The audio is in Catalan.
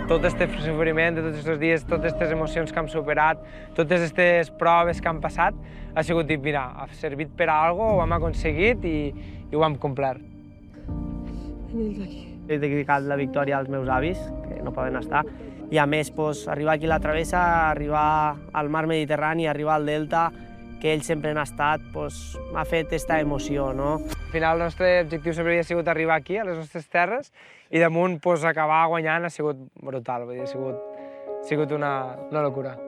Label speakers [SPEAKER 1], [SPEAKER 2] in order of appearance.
[SPEAKER 1] tot aquest sofriment de tots aquests dies, totes aquestes emocions que hem superat, totes aquestes proves que han passat, ha sigut dir, mira, ha servit per a alguna cosa, ho hem aconseguit i ho hem complert.
[SPEAKER 2] He dedicat la victòria als meus avis, que no poden estar, i a més arribar aquí a la travessa, arribar al mar Mediterrani, arribar al Delta, que ells sempre han estat, m'ha fet aquesta emoció, no?
[SPEAKER 1] Al final el nostre objectiu sempre havia sigut arribar aquí, a les nostres terres, i damunt acabar guanyant ha sigut brutal, vull dir, ha sigut una locura.